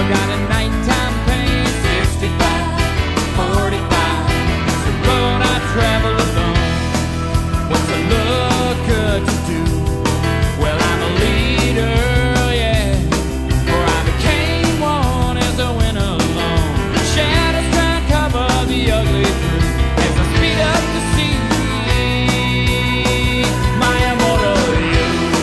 got a nighttime pain. 65, 45. It's the road I travel alone. What's it look good to do? Well, I'm a leader, yeah. For I became one as I went along. Shadows try to cover the ugly truth as I speed up to see my immortal youth.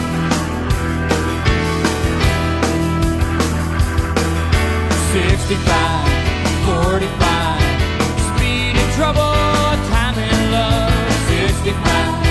65, 45. Speed in trouble, time in love. 65.